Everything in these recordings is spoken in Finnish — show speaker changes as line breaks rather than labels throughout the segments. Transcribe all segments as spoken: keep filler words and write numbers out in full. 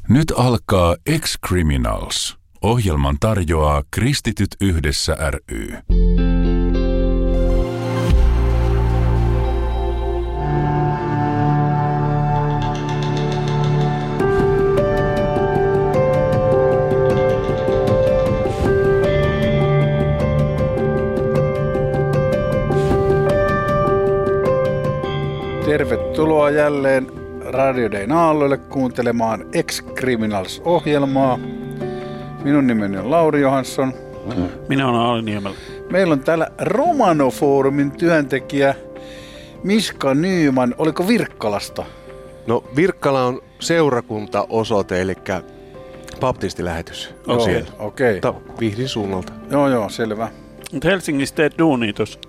Nyt alkaa Ex-Criminals. Ohjelman tarjoaa Kristityt yhdessä ry.
Tervetuloa jälleen Radio Dayn aalloille kuuntelemaan Ex-Criminals-ohjelmaa. Minun nimeni on Lauri Johansson.
Minä olen Aali Niemelä.
Meillä on täällä Romano-foorumin työntekijä Miska Nyman. Oliko Virkkalasta?
No Virkkala on seurakuntaosoite, eli baptistilähetys.
Okei, okei.
Okay. Vihdin suunnalta.
Joo, joo, selvä.
Mutta Helsingissä teet duunia tuossa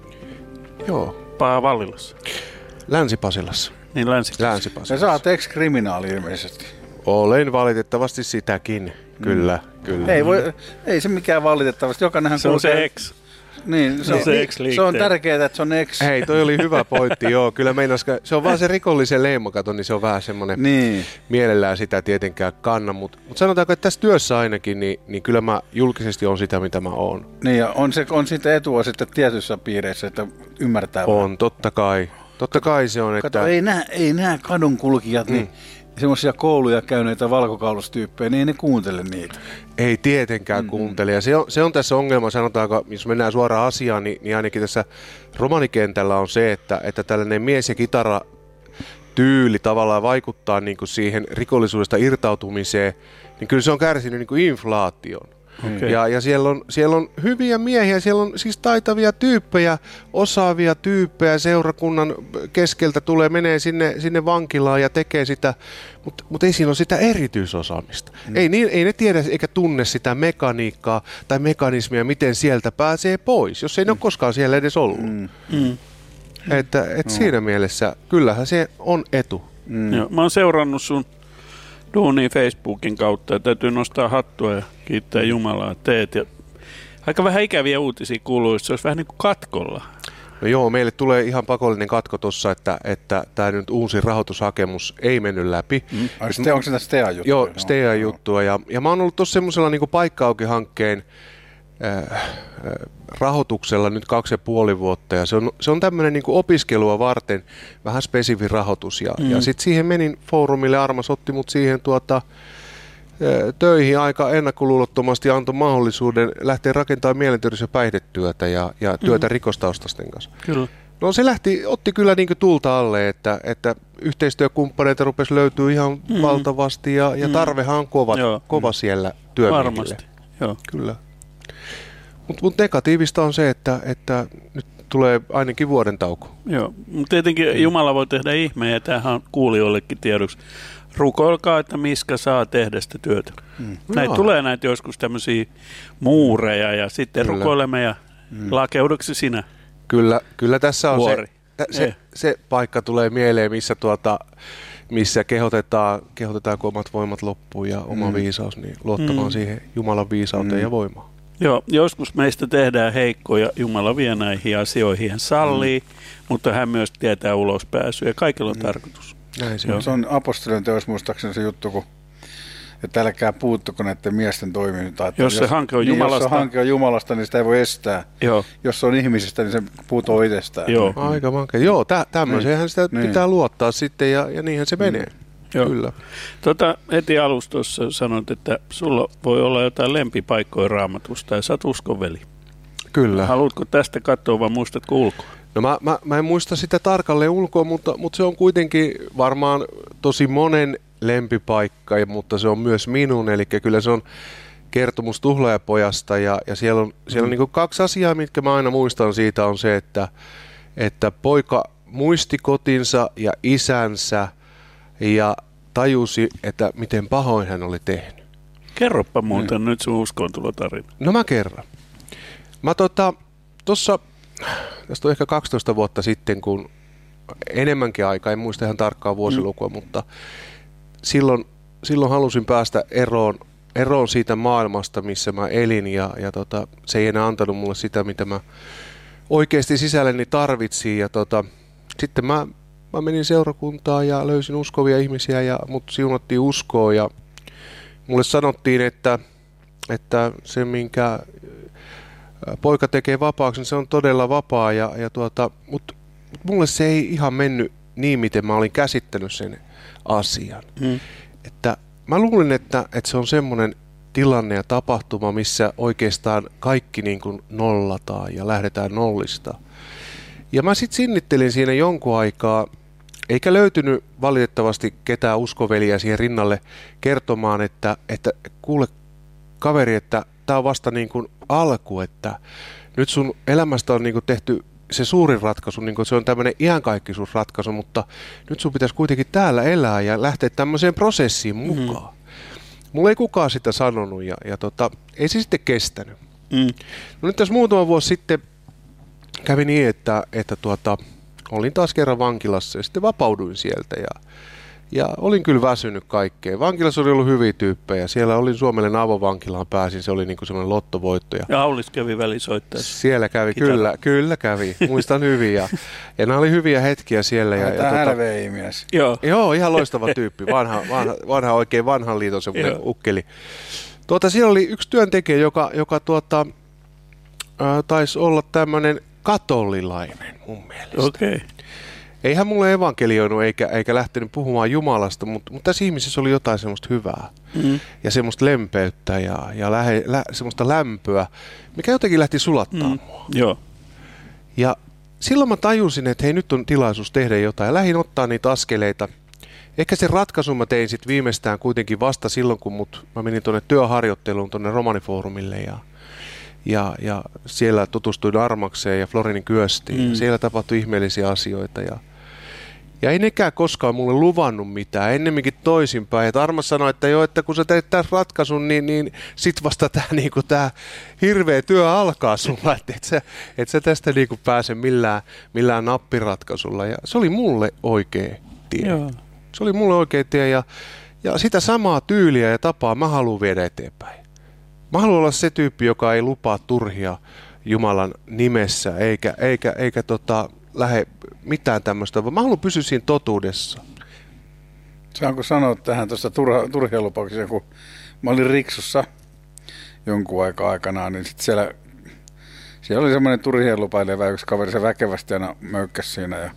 Joo.
Paavallilassa.
Länsi-Pasilassa.
Niin Länsi-Pasilassa.
Länsi-Pasilassa.
Ja sä oot ex-kriminaali ilmeisesti.
Olen valitettavasti sitäkin. Kyllä, mm. kyllä.
Ei, voi, ei se mikään valitettavasti. Jokainenhan
se on se ex.
Niin, se, on,
se,
niin, se on tärkeää, että se on ex.
Hei, toi oli hyvä pointti, joo. Kyllä meinaska, se on vaan se rikollisen leima, kato, niin se on vähän semmoinen,
niin.
Mielellään sitä tietenkään kanna. Mutta mut sanotaanko, että tässä työssä ainakin, niin, niin kyllä mä julkisesti on sitä, mitä mä oon.
Niin, ja on, se, on siitä etua sitten tietyissä piireissä, että ymmärtää.
On,
vähän.
totta kai. Totta kai se on, että...
Kato, ei nämä, ei nämä kadunkulkijat, mm. niin semmoisia kouluja käyneitä valkokaulustyyppejä, niin ei ne kuuntele niitä.
Ei tietenkään mm-hmm. kuuntele. Ja se on, se on tässä ongelma, sanotaanko, jos mennään suoraan asiaan, niin, niin ainakin tässä romanikentällä on se, että, että tällainen mies- ja kitaratyyli tavallaan vaikuttaa niin kuin siihen rikollisuudesta irtautumiseen, niin kyllä se on kärsinyt niin kuin inflaation. Okay. Ja, ja siellä, on, siellä on hyviä miehiä, siellä on siis taitavia tyyppejä, osaavia tyyppejä, seurakunnan keskeltä tulee, menee sinne, sinne vankilaan ja tekee sitä, mutta mut ei siinä ole sitä erityisosaamista. Mm. Ei, niin, ei ne tiedä eikä tunne sitä mekaniikkaa tai mekanismia, miten sieltä pääsee pois, jos ei ne ole koskaan siellä edes ollut. Mm. Mm. Että et mm. siinä mielessä kyllähän se on etu.
Mm. Joo, mä oon seurannut sun duunia Facebookin kautta ja täytyy nostaa hattua ja kiittää Jumalaa, että teet. Ja aika vähän ikäviä uutisia kuuluu, se olisi vähän niin kuin katkolla.
No joo, meille tulee ihan pakollinen katko tuossa, että, että tämä nyt uusi rahoitushakemus ei mennyt läpi.
Mm. Ste, onko se tämä Stea-juttu?
Joo, Stea-juttua. Ja, ja mä oon ollut tuossa semmoisella niin kuin paikka-auki-hankkeen äh, rahoituksella nyt kaksi ja puoli vuotta. Ja se on, se on tämmöinen niin kuin opiskelua varten vähän spesifi rahoitus. Ja, mm. ja sitten siihen menin foorumille, Armas otti mut siihen tuota... töihin aika ennakkoluulottomasti, antoi mahdollisuuden lähteä rakentamaan mielenterveys- ja päihdetyötä ja, ja työtä mm. rikostaustasten kanssa.
Kyllä.
No se lähti, otti kyllä niin kuin tulta alle, että, että yhteistyökumppaneita rupesi löytyä ihan mm. valtavasti ja, ja tarvehan on kova, kova siellä työmiehille.
Varmasti, joo.
Kyllä. Mutta mut negatiivista on se, että, että nyt tulee ainakin vuoden tauko.
Joo, mutta tietenkin mm. Jumala voi tehdä ihmeen ja tämähän on kuulijoillekin tiedoksi. Rukoilkaa, että Miska saa tehdä sitä työtä. Mm. Näitä no. tulee näitä joskus tämmöisiä muureja ja sitten kyllä. rukoilemme ja mm. lakeuduksi sinä?
Kyllä, kyllä tässä on
Vuori.
se, se, se paikka tulee mieleen, missä, tuota, missä kehotetaan, kehotetaan, kun omat voimat loppuu ja oma mm. viisaus, niin luottamaan mm. siihen Jumalan viisauteen mm. ja voimaan.
Joo, joskus meistä tehdään heikkoja, Jumala vie näihin asioihin, hän sallii, mm. mutta hän myös tietää ulospääsyä ja kaikilla on mm. tarkoitus.
Näin se, on. se on apostolien teos muistaakseni se juttu, kun että älkää puuttuko näiden miesten toimintaan.
Jos se hanke on Jumalasta.
Niin, jos se hanke on Jumalasta, niin sitä ei voi estää.
Joo.
Jos se on ihmisistä, niin se puutoo itsestään.
Joo.
Aika vankea. Joo, tä, tämmöiseenhän niin. sitä niin. pitää luottaa sitten ja, ja niinhän se menee. Mm.
Joo.
Kyllä.
Tota, heti alustossa sanoit, että sulla voi olla jotain lempipaikkoja Raamatusta ja sä oot uskonveli.
Kyllä.
Haluatko tästä katsoa vai muistatko ulkoa?
No mä, mä, mä en muista sitä tarkalleen ulkoa, mutta, mutta se on kuitenkin varmaan tosi monen lempipaikka, mutta se on myös minun. Eli kyllä se on kertomus Tuhlaajapojasta ja, ja siellä on, siellä on niin kuin kaksi asiaa, mitkä mä aina muistan siitä on se, että, että poika muisti kotinsa ja isänsä ja tajusi, että miten pahoin hän oli tehnyt.
Kerropa muuten mm. nyt sun uskontulotarina.
No mä kerron. Mä tota, tossa, tästä on ehkä kaksitoista vuotta sitten, kun enemmänkin aikaa, en muista ihan tarkkaa vuosilukua, mm. mutta silloin, silloin halusin päästä eroon, eroon siitä maailmasta, missä mä elin ja, ja tota, se ei enää antanut mulle sitä, mitä mä oikeasti sisälleni tarvitsin ja tota, sitten mä Mä menin seurakuntaan ja löysin uskovia ihmisiä ja mut siunattiin uskoa ja mulle sanottiin, että, että se minkä poika tekee vapaaksi, niin se on todella vapaa, ja, ja tuota, mutta mut mulle se ei ihan mennyt niin, miten mä olin käsittänyt sen asian. Mm. Että mä luulin, että, että se on semmoinen tilanne ja tapahtuma, missä oikeastaan kaikki niin kuin nollataan ja lähdetään nollista. Ja mä sitten sinnittelin siinä jonkun aikaa, eikä löytynyt valitettavasti ketään uskoveliä siihen rinnalle kertomaan, että, että kuule kaveri, että tää on vasta niin kuin alku, että nyt sun elämästä on niin kuin tehty se suurin ratkaisu, niin kuin se on tämmöinen iankaikkisuusratkaisu, mutta nyt sun pitäisi kuitenkin täällä elää ja lähteä tämmöiseen prosessiin mukaan. Mm. Mulla ei kukaan sitä sanonut ja, ja tota, ei se sitten kestänyt. Mm. No nyt tässä muutama vuosi sitten kävi niin, että, että tuota, olin taas kerran vankilassa ja sitten vapauduin sieltä ja, ja olin kyllä väsynyt kaikkeen. Vankilassa oli ollut hyviä tyyppejä. Siellä olin Suomellen avovankilaan pääsin, se oli niin kuin semmoinen lottovoitto. Ja,
ja Aulis kävi välisoittaessa.
Siellä kävi, kyllä, kyllä kävi. Muistan hyvin ja, ja nämä oli hyviä hetkiä siellä. Ja,
Tämä
ja,
hälveimies.
Joo.
Joo, ihan loistava tyyppi. Vanha, vanha, vanha oikein vanhan liiton semmoinen ukkeli. Tuota, siellä oli yksi työntekijä, joka, joka tuota, ää, taisi olla tämmöinen katolilainen mun mielestä.
Okei. Okay.
Eihän mulle evankelioinut eikä, eikä lähtenyt puhumaan Jumalasta, mutta, mutta tässä ihmisessä oli jotain semmoista hyvää mm. ja semmoista lempeyttä ja, ja lähe, lä, semmoista lämpöä, mikä jotenkin lähti sulattaa mm. mua.
Joo.
Ja silloin mä tajusin, että hei, nyt on tilaisuus tehdä jotain ja lähdin ottaa niitä askeleita. Ehkä sen ratkaisun mä tein sitten viimeistään kuitenkin vasta silloin, kun mut, mä menin tuonne työharjoitteluun tuonne Romanifoorumille ja Ja, ja siellä tutustuin Armakseen ja Florinin Kyöstiin. Mm. Ja siellä tapahtui ihmeellisiä asioita. Ja, ja ei nekään koskaan mulle luvannut mitään, ennemminkin toisinpäin. Että Armas sanoi, että joo, että kun sä teet tämän ratkaisun, niin, niin sit vasta tämä niinku, hirveä työ alkaa sulla. Että et sä, et sä tästä niinku pääse millään, millään nappiratkaisulla. Ja se oli mulle oikea tie. Joo. Se oli mulle oikea tie ja, ja sitä samaa tyyliä ja tapaa mä haluan viedä eteenpäin. Mä haluan olla se tyyppi, joka ei lupaa turhia Jumalan nimessä, eikä, eikä, eikä tota, lähde mitään tämmöistä, vaan mä haluan pysyä siinä totuudessa.
Saanko sanoa tähän tuosta turha, turhia lupauksia, kun mä olin Riksussa jonkun aikaa aikanaan, niin sitten siellä, siellä oli semmoinen turhien lupaileva yksi kaveri, se väkevästi aina möykkäsi siinä ja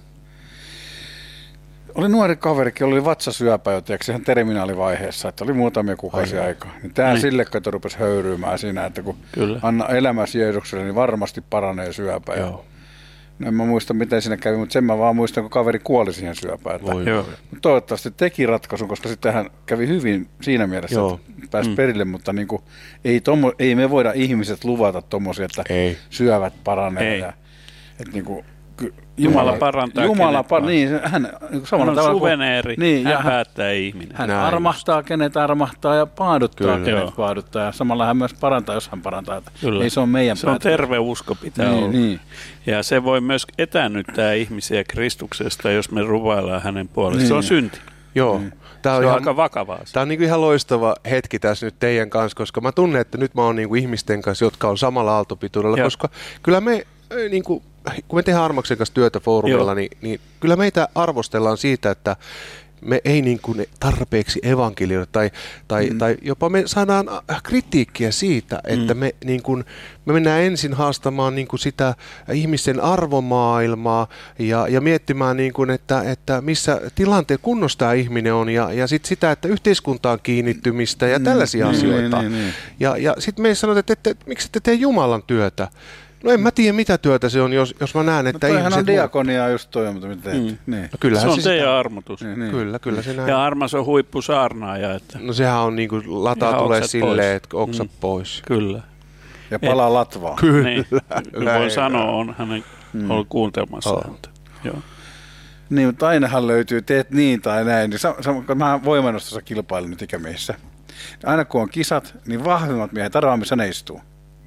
oli nuori kaverikin, oli vatsasyöpä jo, tiedätkö, ihan terminaalivaiheessa, että oli muutamia kuukausia aikaa. Niin tämä niin. Sille kato rupesi höyryymään siinä, että kun Kyllä. anna elämäsi Jeesukselle, niin varmasti paranee syöpä. Joo. No en mä muista, miten siinä kävi, mutta sen mä vaan muistan, kun kaveri kuoli siihen syöpään. Että toivottavasti teki ratkaisun, koska sitten hän kävi hyvin siinä mielessä, Joo. että pääsi mm. perille, mutta niin kuin, ei, tomo, ei me voida ihmiset luvata tommosia, että ei. syövät paranee. Ja, että niin kuin,
Jumala parantaa
Jumala par- niin, hän,
hän on suveneeri, niin, hän, hän päättää ihminen.
Hän Näin. armahtaa, kenet armahtaa ja paaduttaa, Kyllä. kenet paaduttaa. Ja samalla hän myös parantaa, jos hän parantaa. Ei se on meidän
Se päätös. On terve usko pitää niin, olla. Niin. Ja se voi myös etäännyttää ihmisiä Kristuksesta, jos me ruvaillaan hänen puolestaan. Niin. Se on synti.
Joo. Mm. Tämä on,
se on
ihan,
aika vakavaa.
Tämä on niin kuin ihan loistava hetki tässä nyt teidän kanssa, koska mä tunnen, että nyt mä oon niin kuin ihmisten kanssa, jotka on samalla aaltopituudella, Joo. koska kyllä me niin kuin, kun me tehdään Armaksen kanssa työtä foorumilla, niin, niin kyllä meitä arvostellaan siitä, että me ei niin kuin tarpeeksi evankelioida tai, tai, mm. tai jopa me saadaan kritiikkiä siitä, että mm. me, niin kuin, me mennään ensin haastamaan niin kuin sitä ihmisten arvomaailmaa ja, ja miettimään, niin kuin, että, että missä tilanteen kunnossa tämä ihminen on ja, ja sit sitä, että yhteiskuntaan kiinnittymistä ja tällaisia mm. asioita. Niin, niin, niin. Ja, ja sitten me sanotaan, että, että, että miksi ette tee Jumalan työtä? No en mä tiedä, mitä työtä se on, jos, jos mä näen, että no ihmiset...
on diakoniaa just toi, mutta mitä teet. Mm. Niin.
No se on se teidän armotus.
Niin, niin.
Kyllä, kyllä se näin.
Ja Armas on huippusaarnaaja. Että...
No sehän on niin kuin lataa tulee silleen, että oksat mm. pois.
Kyllä.
Ja palaa Et... latvaan.
Kyllä.
Niin. Voi sanoa, on hänen mm. ollut kuuntelmassa oh. häntä. Joo.
Niin, mutta ainahan löytyy, teet niin tai näin. Niin sam- sam- kun mä voimannostossa kilpailin nyt ikämiehissä. Aina kun on kisat, niin vahvimmat miehet arvaa, missä ne istuu.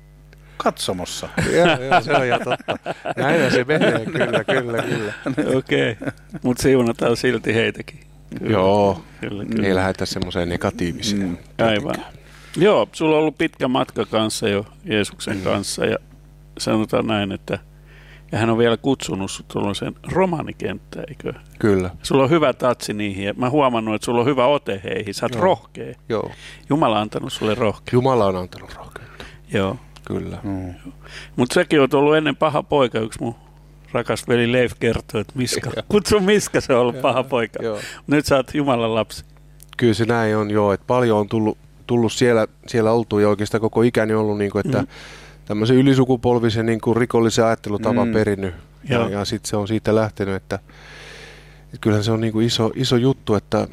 Katsomossa.
Joo, joo, se on ihan totta. Näin se menee, kyllä, kyllä, kyllä.
Okei, okay. Mutta siunataan silti heitäkin.
Kyllä. Joo, kyllä, kyllä. Ei lähdetä semmoiseen negatiiviseen. Mm.
Aivan. Joo, sulla on ollut pitkä matka kanssa jo Jeesuksen mm. kanssa ja sanotaan näin, että Ja hän on vielä kutsunut sut tuollaiseen romanikenttään, eikö?
Kyllä.
Sulla on hyvä tatsi niihin. Ja mä huomannut, että sulla on hyvä ote heihin. Sä oot
Joo.
rohkea.
Joo.
Jumala on antanut sulle rohkea.
Jumala on antanut rohkeutta.
Joo.
Kyllä.
Mm.
Mutta säkin oot ollut ennen paha poika. Yksi mun rakas veli Leif kertoi, että Miska. Kutsu Miska, se on ollut paha poika.
Joo.
Nyt sä oot Jumalan lapsi.
Kyllä se näin on, joo. Että paljon on tullut, tullut siellä, siellä oltu ja oikeastaan koko ikäni ollut, niin kuin, että mm. tämmöisen ylisukupolvisen niin kuin rikollisen ajattelutavan mm. perinnyt. Ja,
Joo.
ja sitten se on siitä lähtenyt, että, että kyllähän se on niin kuin iso, iso juttu, että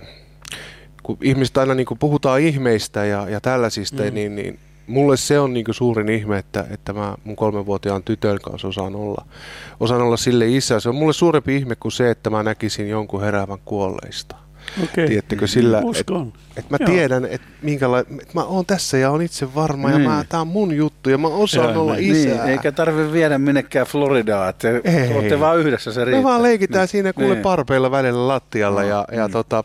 kun ihmiset aina niin kuin puhutaan ihmeistä ja, ja tällaisista, mm. niin, niin mulle se on niin kuin suurin ihme, että, että mä mun kolmenvuotiaan tytön kanssa osaan olla, osaan olla sille isä. Se on mulle suurempi ihme kuin se, että mä näkisin jonkun heräävän kuolleista.
Okei.
Tiedättekö sillä, että
Uskon.
et mä
Joo.
tiedän, että minkälainen, et mä oon tässä ja on itse varma
Niin.
ja mä, tää on mun juttu ja mä osaan
Joo,
olla
niin.
isää.
Niin, eikä tarvitse viedä minnekään Floridaan, että
Ei.
olette vaan yhdessä, se riittää.
Me vaan leikitään
niin.
siinä kuule
niin.
parpeilla välillä lattialla
No,
ja, ja
niin.
tota,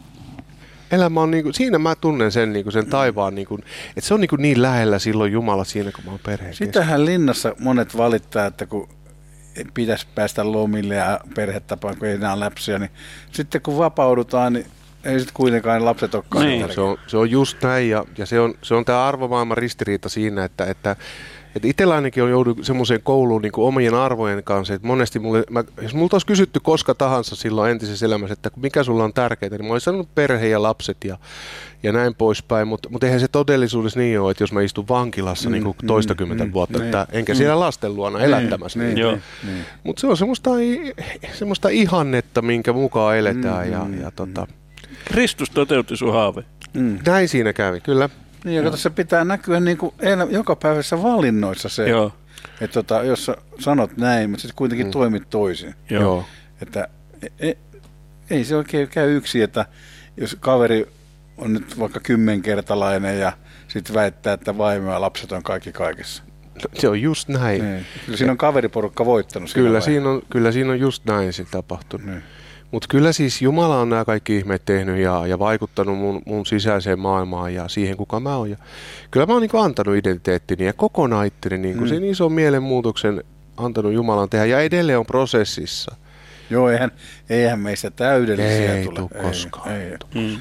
elämä on niinku, siinä mä tunnen sen, niinku, sen taivaan, niinku, että se on niinku niin lähellä silloin Jumala siinä, kun mä oon perheen keskellä.
Sitähän linnassa monet valittaa, että kun pitäisi päästä lomille ja perhetapaan, kun ei enää lapsia, niin sitten kun vapaudutaan, niin ei sitten kuitenkaan lapset olekaan.
Niin.
niin.
Se on, se on just näin ja, ja se on, se on tämä arvomaailman ristiriita siinä, että, että, että itsellä ainakin on joudut semmoiseen kouluun niin kuin omien arvojen kanssa, että monesti mulle, mä, jos multa olisi kysytty koska tahansa silloin entisessä elämässä, että mikä sulla on tärkeää, niin mä olisin sanonut perhe ja lapset ja, ja näin poispäin, mutta mut eihän se todellisuudessa niin ole, että jos mä istun vankilassa mm, niin kuin toistakymmentä
mm,
vuotta,
mm,
että enkä siellä lasten luona elättämässä.
Niin,
Joo.
niin, niin.
Mutta se on semmoista, semmoista ihannetta, minkä mukaan eletään
Mm,
ja,
mm,
ja tota,
Kristus toteutti sun haave.
Mm.
näin siinä kävi, kyllä.
Niin, ja kato, se pitää näkyä niin kuin elä, joka päivässä valinnoissa se,
Joo.
että tota, jos sä sanot näin, mutta sitten kuitenkin mm. toimit toisin.
Joo.
Joo.
Että e, e, ei se oikein käy yksi, että jos kaveri on nyt vaikka kymmenkertalainen ja sitten väittää, että vaimo ja lapset on kaikki kaikessa.
Se on just näin.
Niin. Kyllä siinä on kaveriporukka voittanut.
Kyllä siinä, on, kyllä siinä on just näin se tapahtunut.
Niin.
Mutta kyllä siis Jumala on nämä kaikki ihmeet tehnyt ja, ja vaikuttanut mun, mun sisäiseen maailmaan ja siihen, kuka mä oon. Ja kyllä mä oon niinku antanut identiteettini ja kokonaan itteni niinku
Mm.
sen ison mielenmuutoksen antanut Jumalan tehdä ja edelleen on prosessissa.
Joo, eihän, eihän meistä täydellisiä
Ei
tule.
tuu koskaan.
Ei, ei.
Mm.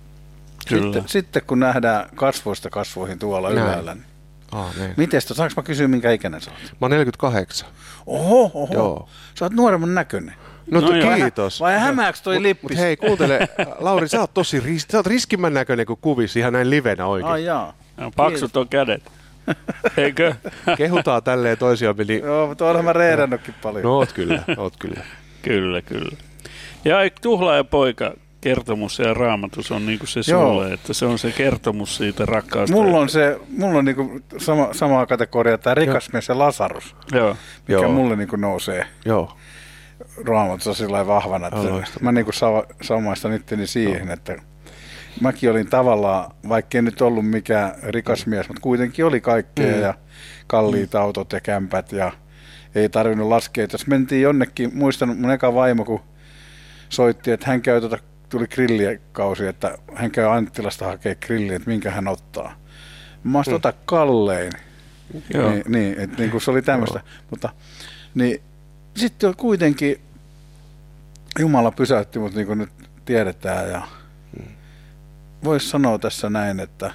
Kyllä.
Sitten, sitten kun nähdään kasvoista kasvoihin tuolla
Näin.
ylhäällä, niin
Aamen.
miten sitä, saanko mä kysyä, minkä ikäinen sä oot?
Mä oon neljäkymmentäkahdeksan.
Oho, oho.
Joo.
Sä oot nuoremman näköinen.
No,
No
no
joo.
kiitos.
Vai hämääks toi lippis?
Mut hei, kuuntele, Lauri, sä oot tosi ris- sä oot riskimmän näköinen kuin kuvissa, ihan näin livenä oikein.
Ai jaa.
Ja paksut on kädet. Eikö?
Kehutaan tälleen toisiamme, niin
Joo, mutta oonhan mä reerannutkin paljon.
no oot kyllä, oot kyllä.
Kyllä, kyllä. Ja eikö Tuhlaaja poika kertomus ja raamatus on niinku se
Joo.
sulle, että se on se kertomus siitä rakkaasta.
Mulla on se, mulla on niinku sama, samaa kategoria, tämä rikas mies ja Lasarus,
Joo.
mikä
Joo.
mulle niinku nousee
Joo.
raamatussa sillä lailla vahvana, että
Aloista.
mä niinku sa- samaistan itteni siihen, että mäkin olin tavallaan, vaikka en nyt ollut mikään rikas mies, mutta kuitenkin oli kaikkea
Mm.
ja kalliit autot ja kämpät ja ei tarvinnut laskea. Jos mentiin jonnekin, muistan mun eka vaimo, kun soitti, että hän käy tuota, tuli grillikausi, että hän käy Anttilasta hakee grilliä, että minkä hän ottaa. Mä olisin
Mm.
ota kallein.
Joo.
Niin, niin, että niin kuin se oli tämmöistä. Mutta niin, sitten kuitenkin Jumala pysäytti mut niin kuin nyt tiedetään ja voisi sanoa tässä näin, että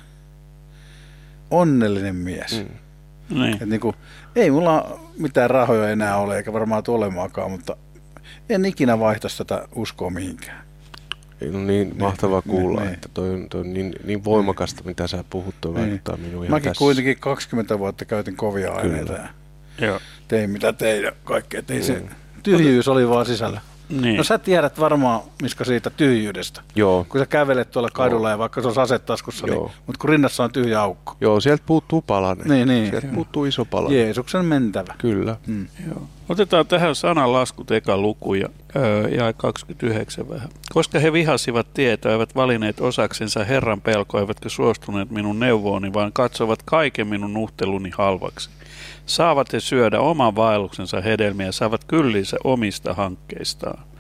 onnellinen mies.
Mm.
Niin.
Et niin kuin, ei mulla mitään rahoja enää ole, eikä varmaan tule olemaan, mutta en ikinä vaihtaisi tätä uskoa mihinkään.
Ei, no niin mahtavaa
niin,
kuulla,
niin.
että toi on, toi on niin, niin voimakasta, mitä sä puhut, toi
Niin.
vaikuttaa minuun ihan
Mäkin
tässä.
kuitenkin kaksikymmentä vuotta käytin kovia aineita ja
Joo.
tein mitä tein ja kaikkea. Ei
Mm.
se tyhjyys oli vaan sisällä.
Niin.
No sä tiedät varmaan, Miska, siitä tyhjyydestä.
Joo,
Kun sä kävelet tuolla kadulla ja vaikka se on asetaskussa, niin,
Joo.
mutta kun rinnassa on tyhjä aukko.
joo, sieltä puuttuu palanen.
Niin, niin.
Sieltä puuttuu iso palanen.
Jeesuksen mentävä.
Kyllä.
Mm.
Joo. Otetaan tähän sananlaskut eka luku ja öö, jae kaksikymmentäyhdeksän vähän. Koska he vihasivat tietä, eivät valineet osaksensa Herran pelkoa, eivätkä suostuneet minun neuvooni, vaan katsovat kaiken minun nuhteluni halvaksi. Saavat he syödä oman vaelluksensa hedelmiä ja saavat kyllinsä omista hankkeistaan.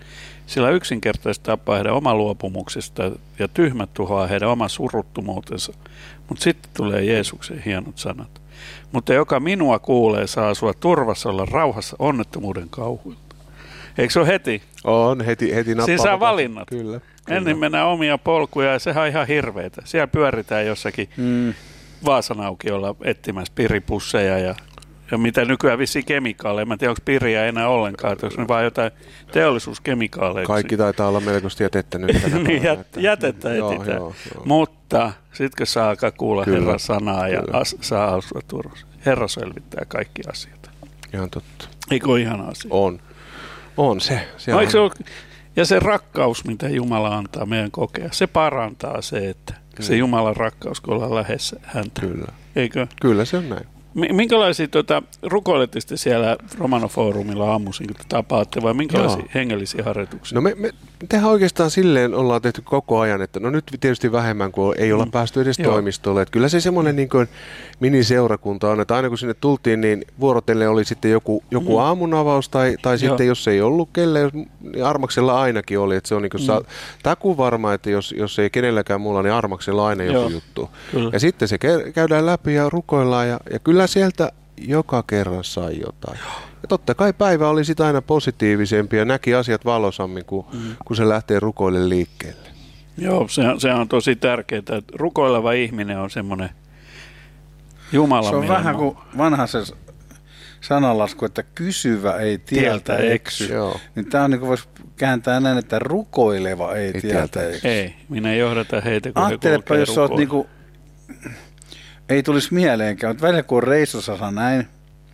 Sillä yksinkertaisesti tappaa heidän oma luopumuksesta ja tyhmät tuhoaa heidän oma suruttomuutensa. Mutta sitten tulee Jeesuksen hienot sanat. Mutta joka minua kuulee, saa asua turvassa, olla rauhassa onnettomuuden kauhuilta. Eikö se ole heti?
On, heti, heti nappaa.
Siinä saa valinnat.
Kyllä.
Ennen mennään omia polkuja ja sehän on ihan hirveetä. Siellä pyöritään jossakin mm. Vaasanaukiolla etsimässä piripusseja ja, ja mitä nykyään vissiin kemikaaleja. Mä en tiedä, onko piriä enää ollenkaan, onko ne vaan jotain teollisuuskemikaaleja.
Kaikki taitaa olla melkoisesti jätettä nyt.
Niin, jät, jätettä etsitään. Joo, joo. Mutta sitten kun saa alkaa kuulla kyllä, Herran sanaa ja as, saa asua turvassa. Herra selvittää kaikki asiat.
Ihan totta.
Eikö ole ihana asia?
On. On se.
No, on. Se ole, ja se rakkaus, mitä Jumala antaa meidän kokea, se parantaa se, että mm. se Jumalan rakkaus, kun ollaan lähdessä häntä.
Kyllä.
Eikö?
Kyllä se on näin.
Minkälaisia tuota, rukoilette siellä Romano-foorumilla aamuisin, kun te tapaatte, vai minkälaisia Joo. hengellisiä harjoituksia?
No me, me tehdään oikeastaan silleen, ollaan tehty koko ajan, että no nyt tietysti vähemmän, kun ei olla mm. päästy edes Joo. toimistolle. Että kyllä se semmoinen niin kuin miniseurakunta on, että aina kun sinne tultiin, niin vuorotellen oli sitten joku, joku mm. aamunavaus, tai, tai sitten jos ei ollut kelle, niin Armaksella ainakin oli. Että se on niin kuin mm. sa- takuun varma, että jos, jos ei kenelläkään mulla, niin Armaksella aina joku Joo. juttu. Kyllä. Ja sitten se käydään läpi ja rukoillaan, ja, ja kyllä sieltä joka kerran sai jotain. Ja totta kai päivä oli sitä aina positiivisempi ja näki asiat valosammin, kun, mm. kun se lähtee rukoille liikkeelle.
Joo, se, se on tosi tärkeää, että rukoileva ihminen on semmoinen Jumalan
Se on
mielenma.
vähän kuin vanha se sananlasku, että kysyvä ei tieltä eksy. Niin tämä on niin kuin voisi kääntää näin, että rukoileva ei, ei tieltä eksy.
Ei, minä johdata heitä, kun
Ajattelepa, jos olet niinku... Ei tulisi mieleenkään, mutta välillä kun on reissussa näin,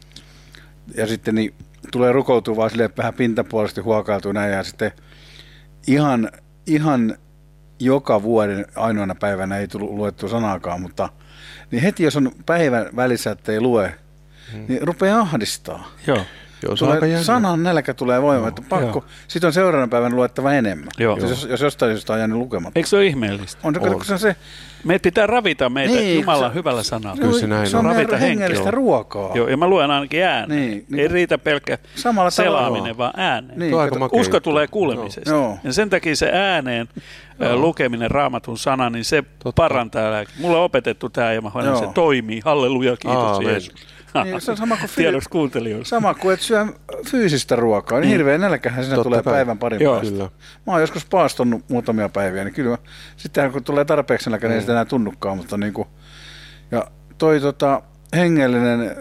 ja sitten niin tulee rukoutua vaan silleen vähän pintapuolisesti huokailtua näin, ja sitten ihan, ihan joka vuoden ainoana päivänä ei tullut luettua sanaakaan, mutta niin heti jos on päivän välissä, että ei lue, hmm. niin rupeaa ahdistaa.
Joo.
Joo,
tulee, sanan nälkä tulee voimaan, että pakko. Sitten on seuraavana päivänä luettava enemmän, jos, jos jostain syystä on jäänyt lukematta.
Eikö se ole ihmeellistä?
On se, on. Se, se
meitä pitää ravita meitä niin, Jumalan se, hyvällä sanalla.
Kyllä se näin se on. Ravita hengellistä ruokaa.
Joo, ja mä luen ainakin ääneen. Niin, niin, ei riitä pelkkä selaaminen,
tavalla.
vaan ääneen.
Niin,
usko tulee kuulemisesta.
Joo.
Ja sen takia se ääneen Joo. lukeminen, Raamatun sana, niin se Totta. parantaa lääke. Mulle on opetettu tämä ja mä hoidan, se toimii. Halleluja, kiitos Aa, Jeesus.
Niin, se on sama kuin,
Tiedoksi kuuntelijoille.
Sama kuin et syö fyysistä ruokaa, niin mm. hirveän nälkähän siinä Totta tulee kai. päivän parin päästä. Mä oon joskus paastonut muutamia päiviä, niin kyllä sitten kun tulee tarpeeksi nälkä, niin ei sitä enää tunnukaan. Mutta niin kuin, ja toi tota, hengellinen,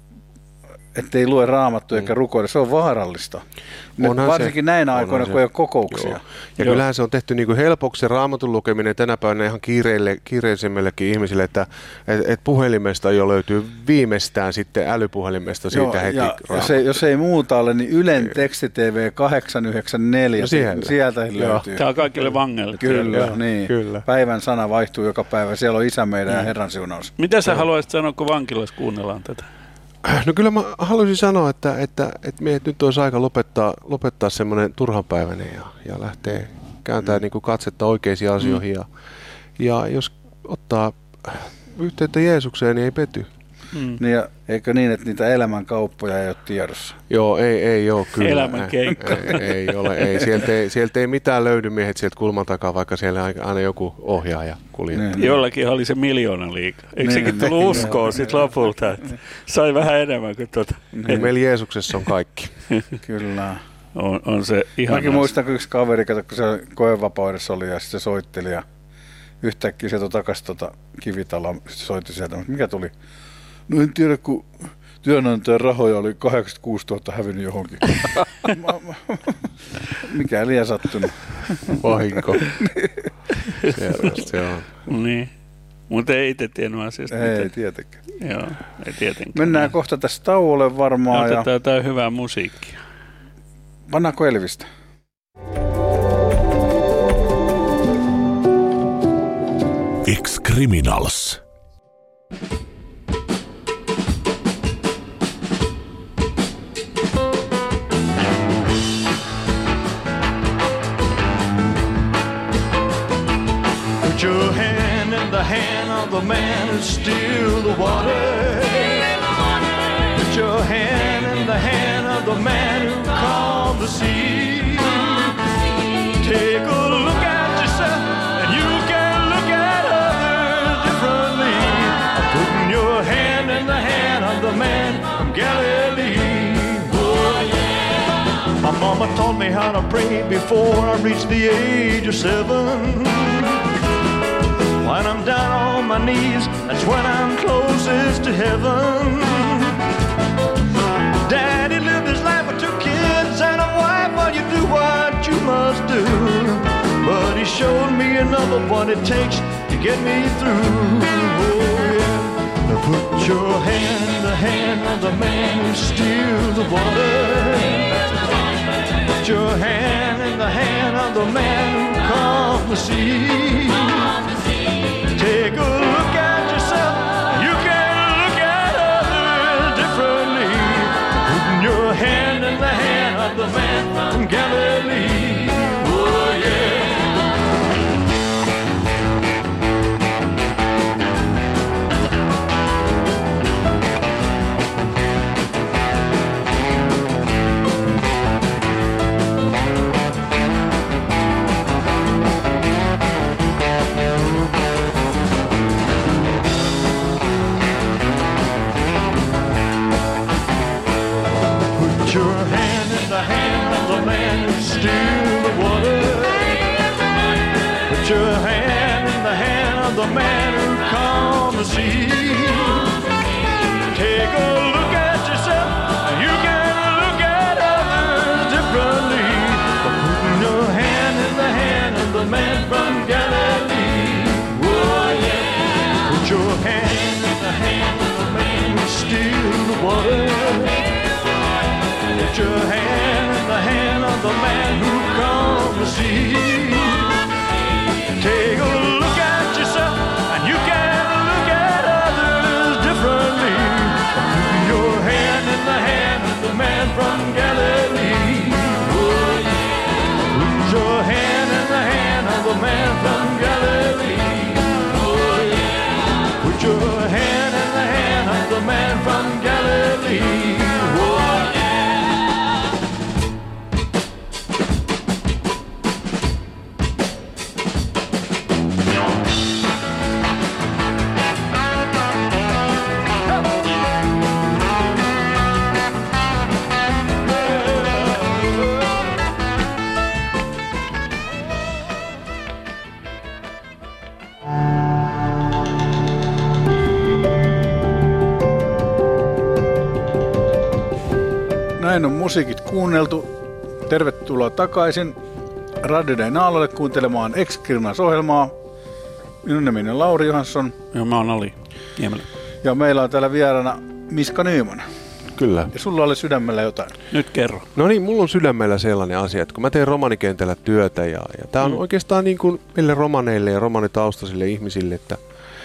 ettei lue Raamattua eikä rukoile, se on vaarallista. Varsinkin se, näinä aikoina, kun ei ole kokouksia. Joo.
Ja Joo. kyllähän se on tehty niin kuin helpoksi se Raamatun lukeminen tänä päivänä ihan kiireille, kiireisemmillekin ihmisille, että et, et puhelimesta jo löytyy viimeistään sitten älypuhelimesta siitä Joo, heti.
Ja jos, ei, jos ei muuta ole, niin Ylen teksti T V kahdeksan yhdeksänkymmentäneljä, no siellä. sieltä löytyy.
Tämä on kaikille vangelle.
Kyllä, Joo, niin. Kyllä. Päivän sana vaihtuu joka päivä. Siellä on Isä meidän ja Herran siunaus.
Mitä sä haluaisit sanoa, kun vankilassa kuunnellaan tätä?
No kyllä mä haluaisin sanoa, että, että, että meidät nyt olisi aika lopettaa, lopettaa semmoinen turhanpäiväinen ja, ja lähteä kääntämään mm. niin kuin katsetta oikeisiin asioihin. Mm. Ja, ja jos ottaa yhteyttä Jeesukseen, niin ei pety.
Mm. Niin ja eikö niin, että niitä elämän kauppoja ei ole tiedossa?
Joo, ei, ei ole kyllä.
Elämän keikka.
Ei, ei ole, ei. Sieltä, ei. sieltä ei mitään löydy miehet sieltä kulman takaa, vaikka siellä aina joku ohjaaja kuljettaa.
Niin, Jollakin oli se miljoona liikaa. Eikö niin, sekin tullut niin, uskoa niin, sitten lopulta, että sai vähän enemmän kuin tuota.
Niin. Meillä Jeesuksessa on kaikki.
Kyllä.
On, on se ihan.
Mäkin muistan, kun yksi kaveri, kun se koevapaudessa oli ja sitten se soitteli ja yhtäkkiä sieltä takaisin tuota Kivitaloa soitti sieltä. Mikä tuli? No en tiedä, kun työnantajan rahoja oli kahdeksankymmentäkuusituhatta hävinnyt johonkin. Mikä liian sattunut.
Vahinko. Se on.
Niin. Mutta ei itse tiennyt asiasta.
Ei,
mitään.
tietenkään.
Joo, ei tietenkään.
Mennään kohta tässä tauolle varmaan.
Otetaan ja jotain hyvää musiikkia.
Pannaanko Elvistä?
Ex-Criminals.
Put your hand in the hand of the man who steals the water. Put your hand in the hand of the man who calmed the sea. Take a look at yourself and you can look at others differently. Putting your hand in the hand of the man from Galilee. Oh, yeah. My mama taught me how to pray before I reached the age of seven. When I'm down on my knees, that's when I'm closest to heaven. Daddy lived his life with two kids and a wife while you do what you must do. But he showed me another what it takes to get me through. Oh yeah. Now put your hand in the hand of the man who steals the water. Put your hand in the hand of the man who calms the sea. Take a look at yourself, you can look at others differently. Putting your hand in the hand of the man from Galilee. Oh yeah. Your hand in the hand of the man who steals the water. Put your hand in the hand of the man who calms the sea. Take a look at yourself, and you can look at others differently. But putting your hand in the hand of the man from Galilee. Oh yeah. Put your hand in the hand of the man who steals the water. Put your hand in the hand of the man who calms the sea. Take a look at yourself and you can look at others differently. Put your hand in the hand of the man from Galilee. Oh, yeah. Put your hand in the hand of the man from Galilee. Oh, yeah. Put your hand in the hand of the man from Galilee. Oh, yeah.
Näin on musiikit kuunneltu. Tervetuloa takaisin Radio Dayn aalloille kuuntelemaan Ex-Criminals-ohjelmaa. Minun nimeni on Lauri Johansson.
Ja mä oon Ali Niemelä.
Ja meillä on täällä vieraana Miska Nyman.
Kyllä.
Ja sulla oli sydämellä jotain.
Nyt kerro.
No niin, mulla on sydämellä sellainen asia, että kun mä teen romanikentällä työtä ja, ja tää on mm. oikeastaan niin kuin meille romaneille ja romanitaustaisille ihmisille, että,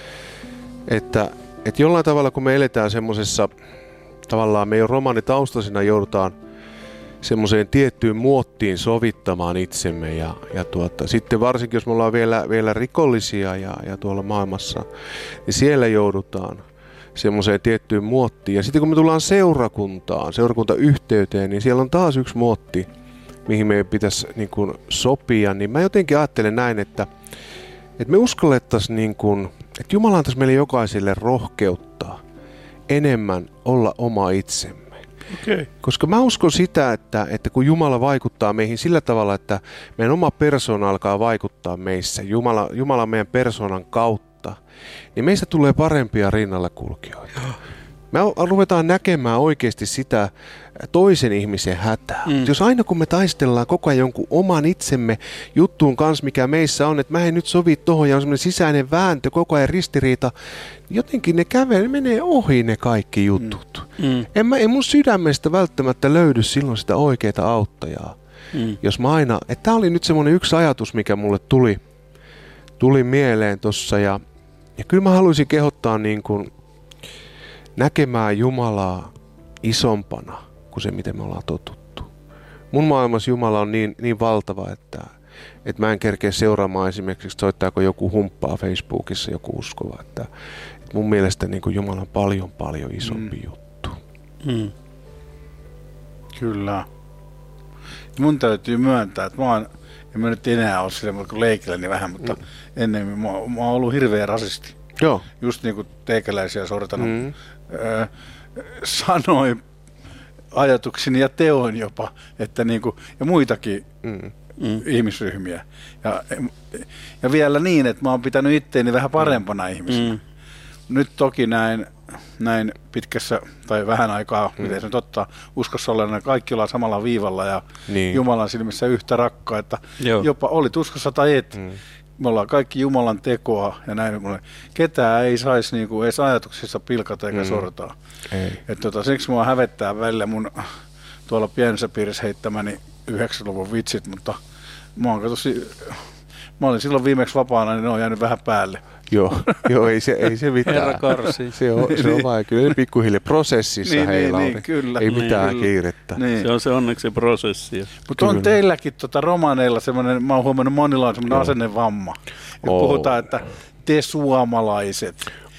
että, että jollain tavalla kun me eletään semmosessa, tavallaan me jo romanitaustaisina joudutaan semmoiseen tiettyyn muottiin sovittamaan itsemme ja, ja tuota, sitten varsinkin jos me ollaan vielä, vielä rikollisia ja, ja tuolla maailmassa, niin siellä joudutaan semmoiseen tiettyyn muottiin. Ja sitten kun me tullaan seurakuntaan, seurakuntayhteyteen, niin siellä on taas yksi muotti, mihin meidän pitäisi niin kuin sopia. Niin mä jotenkin ajattelen näin, että, että me uskallettaisiin, niin kuin, että Jumala antaisi meille jokaiselle rohkeutta enemmän olla oma itsemme.
Okay.
Koska mä uskon sitä, että, että kun Jumala vaikuttaa meihin sillä tavalla, että meidän oma persoona alkaa vaikuttaa meissä, Jumala, Jumala meidän persoonan kautta, niin meistä tulee parempia rinnalla kulkijoita. Me ruvetaan näkemään oikeasti sitä toisen ihmisen hätää. Mm. Jos aina kun me taistellaan koko ajan jonkun oman itsemme juttuun kanssa, mikä meissä on, että mä en nyt sovi tohon ja on semmoinen sisäinen vääntö, koko ajan ristiriita, jotenkin ne kävelee, ne menee ohi ne kaikki jutut. Mm. En, mä, en mun sydämestä välttämättä löydy silloin sitä oikeaa auttajaa. Mm. Jos mä aina, että tää oli nyt semmoinen yksi ajatus, mikä mulle tuli, tuli mieleen tossa ja, ja kyllä mä haluaisin kehottaa niin kuin näkemään Jumalaa isompana kuin se, miten me ollaan totuttu. Mun maailmassa Jumala on niin, niin valtava, että, että mä en kerkeä seuraamaan esimerkiksi, soittaako joku humppaa Facebookissa joku uskova. Että, että mun mielestä niin kuin Jumala on paljon, paljon isompi mm. juttu.
Mm.
Kyllä. Mun täytyy myöntää, että mä oon, en mä nyt enää ole sillä kun leikillä niin vähän, mutta mm. ennen mä, mä oon ollut hirveä rasisti.
Joo.
Just niin kuin teikäläisiä sortanut. Mm. Öö, sanoin ajatuksini ja teoin jopa, että niin kuin, ja muitakin mm. Mm. ihmisryhmiä. Ja, ja vielä niin, että mä oon pitänyt itteeni vähän parempana mm. ihmisenä. Mm. Nyt toki näin, näin pitkässä, tai vähän aikaa, mm. miten se nyt ottaa, uskossa ollen, kaikki ollaan samalla viivalla ja niin. Jumalan silmissä yhtä rakkaita. Joo. Jopa olit uskossa tai et. Mm. Me ollaan kaikki Jumalan tekoa ja näin. Ketään ei saisi niinku edes ajatuksissa pilkata eikä mm. sortaa. Et tota, siksi mua hävettää välillä mun tuolla pienessä piirissä heittämäni yhdeksänkymmentäluvun vitsit, mutta mä, oon, katosi, mä olin silloin viimeksi vapaana, niin ne on jäänyt vähän päälle.
Joo, joo ei, se, ei se mitään.
Herra Karsi.
Se on, se on vaan kyllä pikkuhiljaa prosessissa
niin,
heillä
niin, niin, kyllä.
Ei mitään
niin,
kiirettä.
Niin. Se on se onneksi prosessi.
Mutta on teilläkin tota romaneilla semmoinen, mä oon huomannut monilla on semmoinen asennevamma. Ja oh. puhutaan, että te suomalaiset.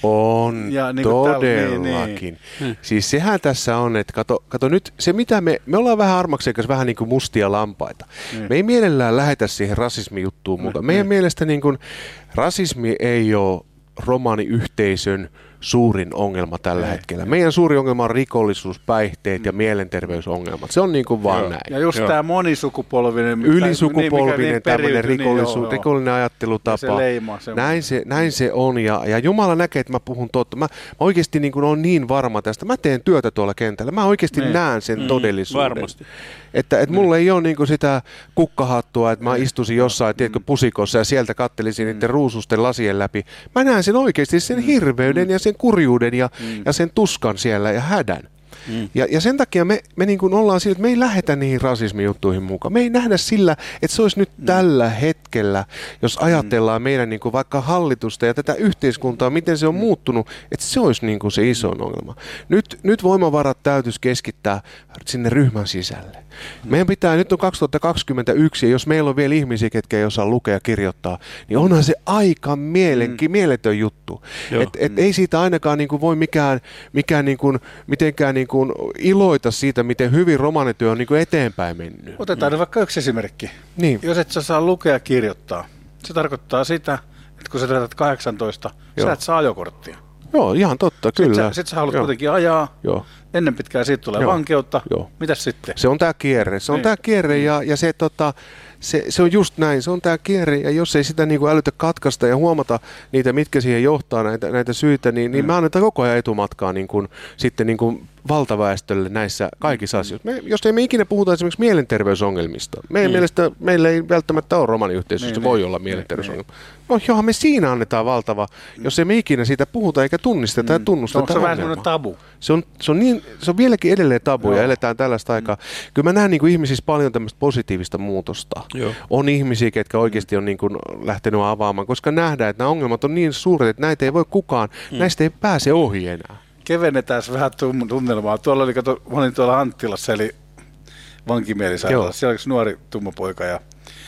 On,
ja niin
todellakin.
Niin, niin.
Siis sehän tässä on, että kato, kato nyt, se mitä me, me ollaan vähän Armaksen kanssa vähän niin kuin mustia lampaita. Niin. Me ei mielellään lähetä siihen rasismijuttuun mukaan. Meidän niin. mielestä niin kuin, rasismi ei ole romaniyhteisön suurin ongelma tällä Ei. hetkellä. Meidän suuri ongelma on rikollisuus, päihteet ja mielenterveysongelmat. Se on niin kuin vaan Joo. näin.
Ja just tämä monisukupolvinen,
ylisukupolvinen niin, tämmöinen rikollisuus, niin, rikollinen ajattelutapa. Se
leima,
näin, se, näin se on ja, ja Jumala näkee, että mä puhun totta. Mä, mä oikeasti niin kuin olen niin varma tästä. Mä teen työtä tuolla kentällä. Mä oikeasti niin. näen sen mm, todellisuuden.
Varmasti.
Että et mulla ei ole niinku sitä kukkahattua, että mä istuisin jossain, tiedätkö, pusikossa ja sieltä kattelisin mm. niiden ruususten lasien läpi. Mä näen sen oikeasti, sen hirveyden mm. ja sen kurjuuden ja, mm. ja sen tuskan siellä ja hädän. Mm. Ja, ja sen takia me, me niin kuin ollaan sillä, että me ei lähetä niihin rasismijuttuihin mukaan. Me ei nähdä sillä, että se olisi nyt mm. tällä hetkellä, jos ajatellaan mm. meidän niin kuin vaikka hallitusta ja tätä yhteiskuntaa, miten se on mm. muuttunut, että se olisi niin kuin se iso ongelma. Nyt, nyt voimavarat täytyisi keskittää sinne ryhmän sisälle. Mm. Meidän pitää, nyt on kaksituhattakaksikymmentäyksi ja jos meillä on vielä ihmisiä, ketkä ei osaa lukea ja kirjoittaa, niin onhan se aika mielenki, mm. mieletön juttu. Et, et mm. ei siitä ainakaan niin kuin voi mikään, mikään niin kuin, mitenkään niin kuin iloita siitä, miten hyvin romanityö on niin kuin eteenpäin mennyt.
Otetaan mm. vaikka yksi esimerkki.
Niin.
Jos et sä saa lukea ja kirjoittaa, se tarkoittaa sitä, että kun sä täytät kahdeksantoista, Joo. sä et saa ajokorttia.
Joo, ihan totta, kyllä.
Sitten sä, sit sä haluat Joo. kuitenkin ajaa.
Joo.
Ennen pitkään siitä tulee Joo. vankeutta.
Joo.
Mitäs sitten?
Se on tämä kierre. Se on
niin.
tämä kierre ja, ja se, tota, se, se on just näin. Se on tämä kierre ja jos ei sitä niinku älytä katkaista ja huomata niitä, mitkä siihen johtaa, näitä, näitä syitä, niin, niin mm. me annetaan koko ajan etumatkaa niin kun, sitten niin kun valtaväestölle näissä kaikissa mm. asioissa. Me, jos ei me ikinä puhuta esimerkiksi mielenterveysongelmista. Meidän mm. mielestä meillä ei välttämättä ole romaniyhteisössä, niin, voi niin, olla mielenterveysongelma. Niin. No johan me siinä annetaan valtava, mm. jos ei me ikinä siitä puhuta eikä tunnisteta mm. ja tunnusteta
ongelmaa. Onko se vähän tabu?
Se on, se on, niin, se on vieläkin edelleen tabu ja eletään tällaista aikaa. Mm. Kyllä mä näen niin kuin ihmisissä paljon tämmöistä positiivista muutosta. Joo. On ihmisiä, ketkä oikeasti on niin kuin lähtenyt avaamaan, koska nähdään, että nämä ongelmat on niin suuret, että näitä ei voi kukaan, mm. näistä ei pääse ohi enää.
Kevennetään vähän tunnelmaa. Tuolla oli, kato, mä olin tuolla Anttilassa, eli vankimielisairaalassa. Siellä oli yksi nuori tummapoika ja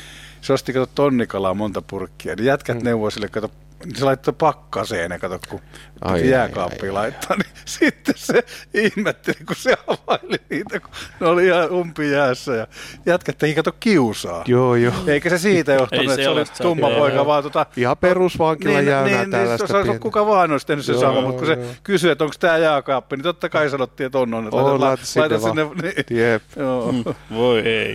se osti, kato, tonnikalaa monta purkkia. Niin jätkät mm. neuvoi sille, kato, se laittoi pakkaseen, kato, kun jääkaappiin laittaa. Niin sitten se ihmetteli, kun se availi niitä, kun ne oli ihan umpijäässä. Ja jätkät teki, kato, kiusaa.
Joo, joo.
Eikä se siitä johtunut, että se oli tumma poika, vaan tota...
Ihan perusvankila niin, jäynää
niin,
tällaista.
Niin, se, kuka vaan olisi tehnyt sen sama, mutta kun se kysyi, että onko tämä jääkaappi, niin totta kai sanottiin, että on on. Että
on,
laita sinne.
Niin. Jep.
Mm. Voi ei.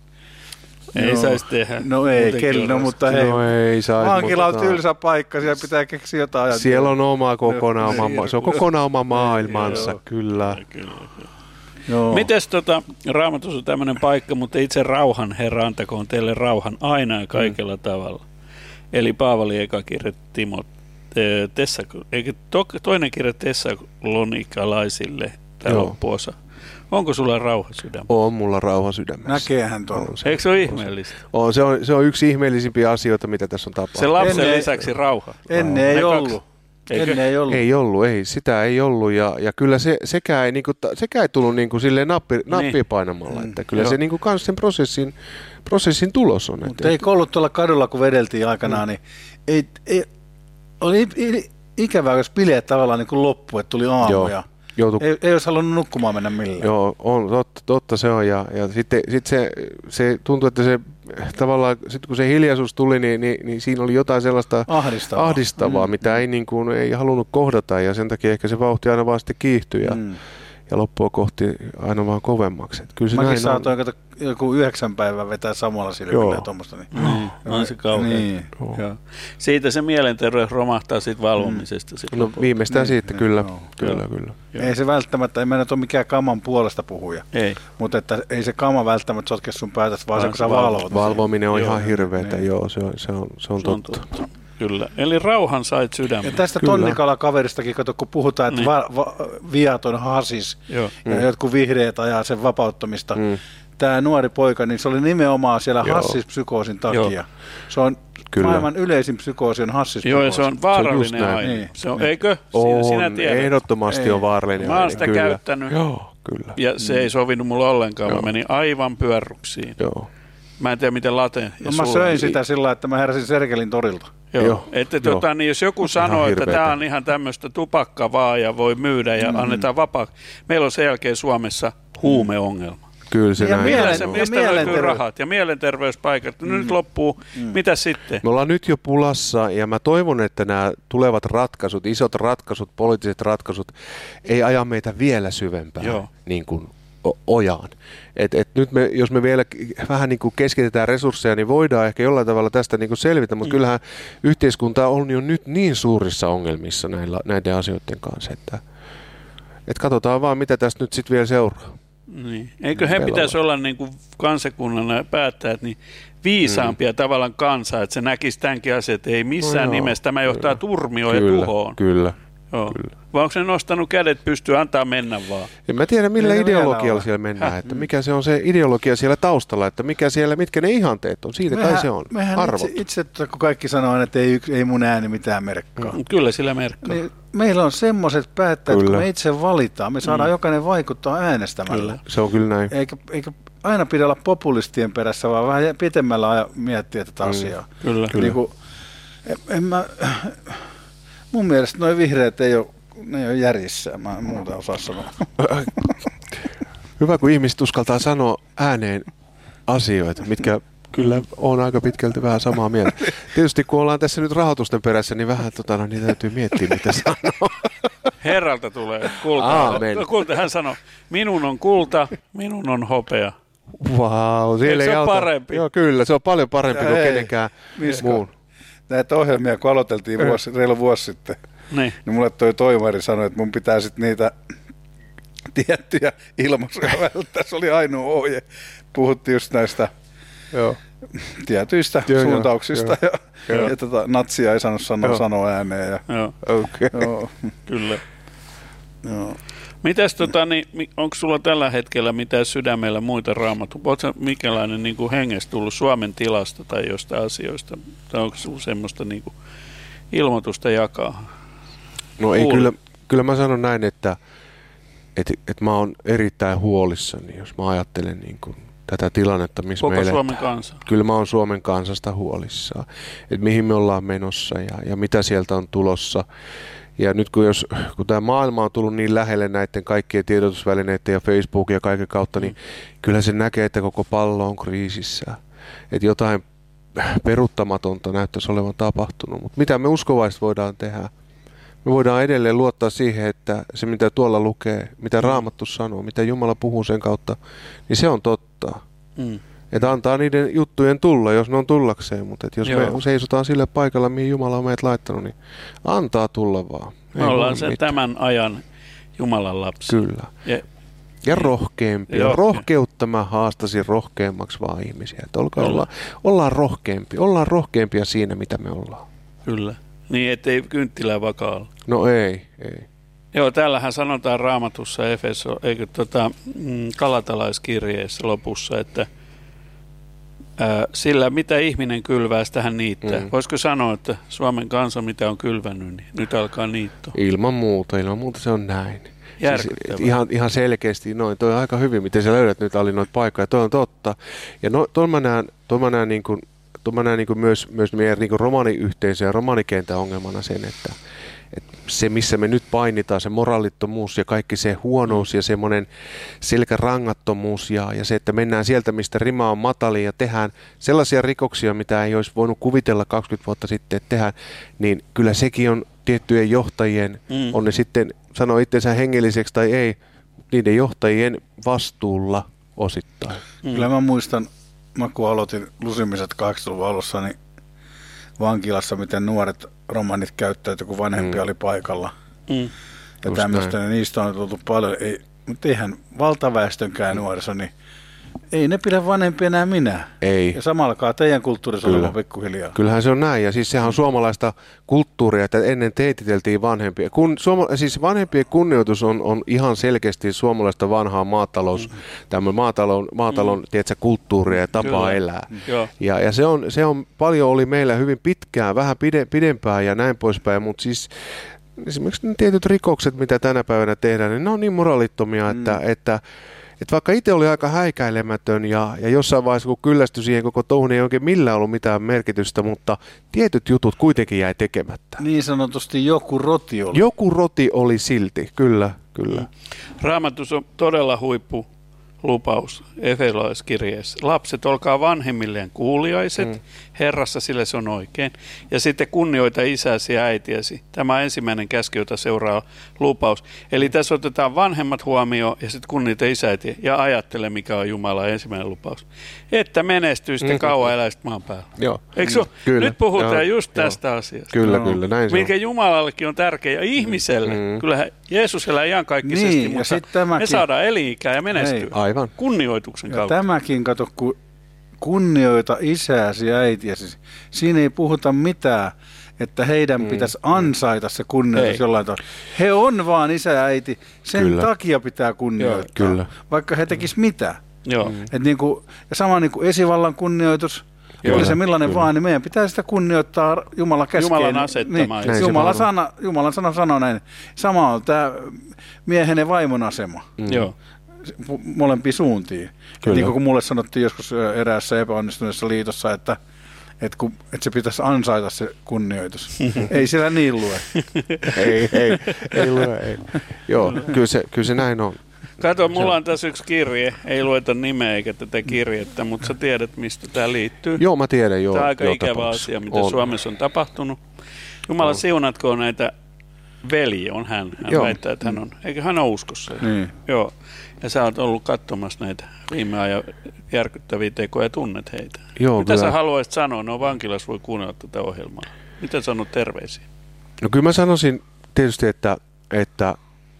Ei no, saisi tehdä.
No ei, kello, mutta hei.
No ei saisi.
Vankila on tylsä paikka, siellä pitää keksiä jotain ajatella.
Siellä on oma kokonaan no, oma, se on kokonaan oma maailmansa, kyllä.
kyllä. Joo. Mites tota, Raamatussa on tämmöinen paikka, mutta itse rauhan Herra antakoon teille rauhan aina ja kaikella mm. tavalla. Eli Paavali eka kirja Timot, Tessa, eikä to, toinen kirja Tessalonikalaisille, tämä loppuosa. Onko sulla rauha sydämessä?
On mulla rauha sydämessä.
Näkeehän tuon.
Eikö se ole ihmeellistä?
On, se on, se on yksi ihmeellisimpiä asioita, mitä tässä on tapahtunut.
Se lapsen ennen, lisäksi rauha.
Ennen ei ollut. Ennen ei ollut.
Ei ollut, ei. Sitä ei ollut. Ja, ja kyllä se, sekään ei, niinku, sekään ei tullut niinku silleen nappi, nappia niin. painamalla. Että kyllä Joo. se niinku kans sen prosessin, prosessin tulos on.
Mutta ei ollut tuolla kadulla, kun vedeltiin aikanaan, mm. niin ei, ei, oli ikävää, jos bileet tavallaan niin kuin loppu, että tuli aamu Joo. ja Joutu... Ei, ei olisi halunnut nukkumaan mennä millään.
Joo, on, totta, totta se on. Ja, ja sitten sit se, se tuntuu, että se tavallaan, sit kun se hiljaisuus tuli, niin, niin, niin siinä oli jotain sellaista
ahdistavaa,
ahdistavaa
mm.
mitä ei, niin kuin, ei halunnut kohdata, ja sen takia ehkä se vauhti aina vaan sitten kiihtyi, ja, mm. ja loppua kohti aina vaan kovemmaksi. Kyllä se
Mäkin
näin
saatoin kato joku yhdeksän päivää vetää samalla silmillä ja tuommoista. Niin.
Mm. On se kauhean.
Niin.
Joo. Siitä se mielenterveys romahtaa siitä valvomisesta.
Mm. No viimeistään
niin,
siitä,
niin,
kyllä.
joo.
kyllä, kyllä.
Joo. Ei se välttämättä, en mä nyt ole mikään kaman puolesta puhuja,
ei.
Mutta että ei se kama välttämättä sotke sun päätös, vaan se kun sä
valvo.
valvot.
Valvominen on
joo,
ihan hirveetä,
niin.
joo, se on, se on, se on
se on
totta.
totta. Kyllä, eli rauhan sait sydämeen.
Ja tästä Tonnikala-kaveristakin, kato, kun puhutaan, että mm. va- va- viaton hasis Joo. ja mm. jotkut vihreät ajaa sen vapauttamista. Mm. Tämä nuori poika, niin se oli nimenomaan siellä Joo. hassispsykoosin takia. Joo. Se on Kyllä. maailman yleisin psykoosi on hassispsykoosi.
Joo, ja se on vaarallinen
se on
aine.
niin.
Se on,
niin.
Eikö?
On,
Sinä tiedät.
Ehdottomasti Ei. on vaarallinen
Mä
aine.
oon sitä
kyllä.
käyttänyt.
Joo, kyllä.
Ja se mm. ei sovinut mulle ollenkaan. Joo. Mä menin aivan pyörryksiin.
Joo.
Mä en tiedä, miten late ja
no, mä söin sitä sillä lailla, että mä heräsin Sergelin torilta.
Joo. Joo. Että, Joo. Tota, niin jos joku sanoo, että tämä on ihan tämmöistä tupakkaa vaan ja voi myydä ja mm. annetaan vapaa. Meillä on sen jälkeen Suomessa huumeongelma.
Kyllä se
ja
näin.
Mielen,
se, mistä
ja
löytyy rahat ja mielenterveyspaikat. Mm. Nyt loppuu. Mm. Mitä sitten?
Me ollaan nyt jo pulassa ja mä toivon, että nämä tulevat ratkaisut, isot ratkaisut, poliittiset ratkaisut ei aja meitä vielä syvempään niin kuin ojaan. Et, et nyt me, jos me vielä vähän niin kuin keskitetään resursseja, niin voidaan ehkä jollain tavalla tästä niin kuin selvitä, mutta mm. kyllähän yhteiskunta on jo nyt niin suurissa ongelmissa näillä, näiden asioiden kanssa, että et katsotaan vaan, mitä tästä nyt sitten vielä seuraa.
Niin. Eikö he pitäisi olla niin kuin kansakunnan päättäjät niin viisaampia mm. tavallaan kansaa, että se näkisi tämänkin asian, että ei missään no, nimessä tämä johtaa turmioon ja tuhoon.
Kyllä,
Joo.
kyllä.
Vai onko ne nostanut kädet pystyy antaa mennä vaan?
En mä tiedä, millä ei ideologialla siellä mennään, että mikä se on se ideologia siellä taustalla, että mikä siellä, mitkä ne ihanteet on, siitä mehän, kai se on, arvot.
Itse, itse, kun kaikki sanoo, että ei, ei mun ääni mitään merkkaa.
Mm, kyllä sillä merkkaa. Niin,
meillä on semmoiset päättäjät, kyllä. kun me itse valitaan, me saadaan mm. jokainen vaikuttaa äänestämällä.
Kyllä. Se on kyllä näin.
Eikä, eikä aina pidä olla populistien perässä, vaan vähän pitemmällä miettiä tätä mm. asiaa.
Kyllä. kyllä.
Niin kuin, en, en mä, mun mielestä nuo vihreät ei ole, ne ei ole järjissä, mä en muuta osaa sanoa.
Hyvä, kun ihmiset uskaltaa sanoa ääneen asioita, mitkä kyllä on aika pitkälti vähän samaa mieltä. Tietysti kun ollaan tässä nyt rahoitusten perässä, niin vähän tota, no, niin täytyy miettiä, mitä sanoo.
Herralta tulee kulta. kulta. Hän sanoo, minun on kulta, minun on hopea.
Vau, siellä
se
ei
on
auta.
Parempi?
Joo, kyllä, se on paljon parempi kuin kenenkään muun.
Näitä ohjelmia, kun aloiteltiin vuosi, reilu vuosi sitten, niin. niin mulle toi toimari sanoi, että mun pitää sitten niitä tiettyjä ilmaisuja välttää. Se oli ainoa ohje. Puhuttiin just näistä Joo. tietyistä joo, suuntauksista jo, ja, ja, ja tota, natsia ei saanut sanoa, sanoa ääneen. Ja,
joo.
Okay.
Joo.
Kyllä.
Joo.
Mitäs tota, niin, onko sulla tällä hetkellä mitään sydämellä muita raamattuja? Oletko mikälainen niin kuin hengestä tullut Suomen tilasta tai jostain asioista? Tai onko sinulla semmoista niin kuin ilmoitusta jakaa?
No ei, kyllä, kyllä mä sanon näin, että et, et mä oon erittäin huolissani, jos mä ajattelen niin kuin tätä tilannetta, missä
Koko
meille...
Suomen kansa?
Kyllä mä oon Suomen kansasta huolissaan, että mihin me ollaan menossa ja, ja mitä sieltä on tulossa. Ja nyt kun, jos, kun tämä maailma on tullut niin lähelle näiden kaikkien tiedotusvälineiden ja Facebookin ja kaiken kautta, niin kyllä se näkee, että koko pallo on kriisissä. Että jotain peruuttamatonta näyttäisi olevan tapahtunut. Mutta mitä me uskovaiset voidaan tehdä? Me voidaan edelleen luottaa siihen, että se mitä tuolla lukee, mitä Raamattu sanoo, mitä Jumala puhuu sen kautta, niin se on totta. Mm. Että antaa niiden juttujen tulla, jos ne on tullakseen, mutta jos Joo. me seisotaan sille paikalla, mihin Jumala on meidät laittanut, niin antaa tulla vaan.
Me ollaan se tämän ajan Jumalan lapsi.
Kyllä. Ja, ja rohkeampi. Ja rohkeutta mä haastasin rohkeammaksi vaan ihmisiä. Että olkaa, ollaan, ollaan rohkeampi. Ollaan rohkeampia siinä, mitä me ollaan.
Kyllä. Niin, ettei kynttilää vakaalla.
No ei, ei.
Joo, täällähän sanotaan Raamatussa Efeso, eikö tota, Galatalaiskirjeessä lopussa, että ää, sillä mitä ihminen kylvää, sitä hän niittää. Mm. Voisiko sanoa, että Suomen kansa mitä on kylvännyt, niin nyt alkaa niittoa? Ilman
muuta, ilman muuta se on näin.
Järkyttävää.
Siis, ihan, ihan selkeästi noin. Toi on aika hyvin, miten sä löydät nyt Ali noita paikkoja. Toi on totta. Ja no, toi mä näen, toi mä näen niin kuin mä näen niin kuin myös, myös meidän niin kuin romaniyhteisö ja romanikentän ongelmana sen, että, että se missä me nyt painitaan, se moraalittomuus ja kaikki se huonous ja semmoinen selkärangattomuus ja, ja se, että mennään sieltä, mistä rima on matali ja tehdään sellaisia rikoksia, mitä ei olisi voinut kuvitella kaksikymmentä vuotta sitten, että tehdään, niin kyllä sekin on tiettyjen johtajien, mm. on ne sitten sanoo itsensä hengelliseksi tai ei, niiden johtajien vastuulla osittain.
Mm. Kyllä mä muistan, mä kun aloitin Lusimiset kahdeksankymmentäluvun alussa, niin vankilassa, miten nuoret romanit käyttäytyi, kun vanhempi mm. oli paikalla. Mm. Ja tämmöistä, niin niistä on tullut paljon. Ei, mutta eihän valtaväestönkään mm. nuoriso, niin ei ne pidä vanhempia enää minä.
Ei.
Ja samalkaan teidän kulttuurissa olemaan pikkuhiljaa.
Kyllähän se on näin. Ja siis sehän on suomalaista kulttuuria, että ennen teititeltiin vanhempia. Kun, suoma, siis vanhempien kunnioitus on, on ihan selkeästi suomalaista vanhaa maatalous, mm. tämmöinen maatalon, maatalon mm. tiedätkö, kulttuuria ja tapaa Kyllä. elää. Mm. Ja, ja se, on, se on paljon oli meillä hyvin pitkään, vähän pide, pidempään ja näin poispäin, mutta siis esimerkiksi ne tietyt rikokset, mitä tänä päivänä tehdään, niin ne on niin moraalittomia, mm. että, että Että vaikka itse oli aika häikäilemätön ja, ja jossain vaiheessa kun kyllästyi siihen koko touhun, ei oikein millään ollut mitään merkitystä, mutta tietyt jutut kuitenkin jäi tekemättä.
Niin sanotusti joku roti oli.
Joku roti oli silti, kyllä, kyllä.
Raamatus on todella huippu lupaus efesolaiskirjeessä. Lapset, olkaa vanhemmilleen kuuliaiset, mm. Herrassa sille se on oikein. Ja sitten kunnioita isäsi ja äitiäsi. Tämä on ensimmäinen käsky, jota seuraa lupaus. Eli tässä otetaan vanhemmat huomioon ja sitten kunnioita isäitiä ja ajattele, mikä on Jumalan ensimmäinen lupaus. Että menestyy sitten mm-hmm. kauan eläisit maan päällä.
Joo.
Eikö mm. Kyllä. Nyt puhutaan joo, just joo. tästä asiasta.
Kyllä, no. kyllä, näin se
Mikä
on.
Jumalallekin on tärkeä ja ihmiselle. Mm. Kyllähän Jeesus elää iankaikkisesti,
niin,
mutta
tämäkin
me saadaan eli-ikää ja menestyä.
Hei. Aivan.
Kunnioituksen
ja
kautta.
Tämäkin, kato, kun kunnioita isääsi ja äitiäsi. Siinä ei puhuta mitään, että heidän mm. pitäisi ansaita se kunnioitus ei. jollain tavalla. He on vaan isä ja äiti. Sen Kyllä. takia pitää kunnioittaa, Kyllä. vaikka he tekis mitä.
Joo. Mm.
Et niin kuin, ja sama niin kuin esivallan kunnioitus, Kyllä. oli se millainen Kyllä. vaan, niin meidän pitää sitä kunnioittaa Jumala käskee.
Jumalan asettama.
Niin, Jumalan, sana, Jumalan sana sanoo näin. Sama on tämä miehen ja vaimon asema.
Mm. Joo.
Molempiin suuntiin. Niin kuin mulle sanottiin joskus eräässä epäonnistuneessa liitossa, että, että, kun, että se pitäisi ansaita se kunnioitus. Ei siellä niin lue.
ei, ei, ei lue, ei. Joo, kyllä se, kyllä se näin on.
Kato, mulla on tässä yksi kirje. Ei lueta nimeä eikä tätä kirjettä, mutta sä tiedät, mistä tämä liittyy.
Joo, mä tiedän, joo.
Tämä on aika
joo,
ikävä
tapauksessa.
asia, mitä
on.
Suomessa on tapahtunut. Jumala on. siunatkoon näitä. Veli on hän. Hän Joo. väittää, että hän on. Eikö hän ole uskossa?
Niin.
Joo. Ja sä oot ollut katsomassa näitä viime ajan järkyttäviä tekoja ja tunnet heitä.
Joo,
Mitä
kyllä.
sä haluaisit sanoa? No vankilassa voi kuunnella tätä ohjelmaa. Mitä sanot terveisiä?
No kyllä mä sanoisin tietysti, että, että,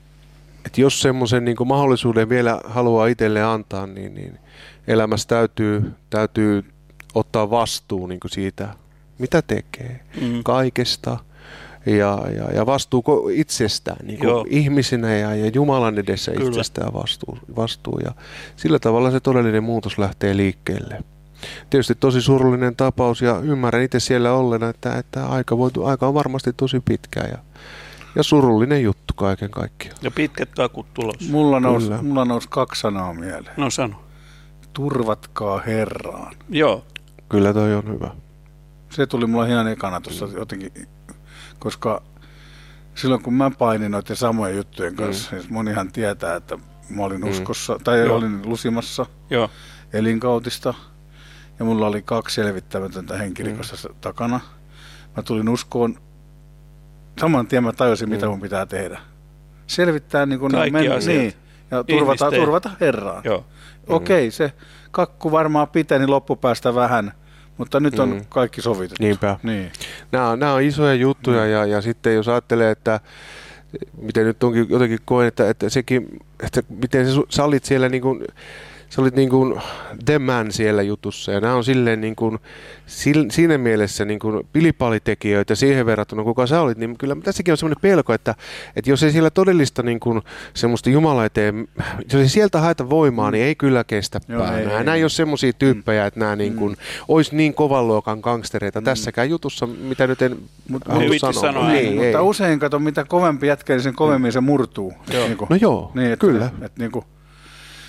että jos semmoisen niin kuin mahdollisuuden vielä haluaa itselleen antaa, niin, niin elämässä täytyy, täytyy ottaa vastuu niin kuin siitä, mitä tekee, mm. kaikesta. Ja, ja, ja vastuu itsestään, niin kuin ihmisenä ja, ja Jumalan edessä Kyllä. itsestään vastuu, vastuu. Ja sillä tavalla se todellinen muutos lähtee liikkeelle. Tietysti tosi surullinen tapaus ja ymmärrän itse siellä ollen, että, että aika, voi, aika on varmasti tosi pitkä ja, ja surullinen juttu kaiken kaikkiaan.
Ja pitkät kakut tulossa.
Mulla nousi, mulla nousi kaksi sanaa mieleen.
No sano.
Turvatkaa Herraan.
Joo.
Kyllä toi on hyvä.
Se tuli mulla ihan ekana tuossa mm. jotenkin. Koska silloin kun mä painin noiden samojen juttujen kanssa, mm. niin monihan tietää, että mä olin uskossa, mm. tai Joo. olin lusimassa Joo. elinkautista, ja mulla oli kaksi selvittämätöntä henkirikosta mm. takana. Mä tulin uskoon, saman tien mä tajusin, mm. mitä mun pitää tehdä. Selvittää niin kuin
kaikki
men- niin, ja turvata, turvata Herraan. Okei, okay, se kakku varmaan piteni loppupäästä vähän, mutta nyt on mm. kaikki sovitettu.
Niinpä.
Niin.
Nämä, nämä on isoja juttuja mm. ja, ja sitten jos ajattelee, että miten nyt onkin jotenkin koen, että, että sekin, että miten sä olit siellä niin kuin, sä olit niin kuin the man siellä jutussa ja nämä on silleen niin kuin, siinä mielessä niin kuin pilipalitekijöitä siihen verrattuna, kuka sä olit, niin kyllä tässäkin on semmoinen pelko, että, että jos ei siellä todellista niin kuin semmoista Jumala eteen, jos ei sieltä haeta voimaa, niin ei kyllä kestä päivää. Nämä ei ole semmoisia tyyppejä, että nämä niin kuin, olisi niin kovan luokan gangstereita mm. tässäkään jutussa, mitä nyt en
Mut,
halua sanoa.
sanoa. Niin, mutta ei. Usein kato, mitä kovempi jätkä, niin sen kovemmin mm. se murtuu.
Joo.
Niin kuin,
no joo,
niin, että,
kyllä.
että, että, niin kuin,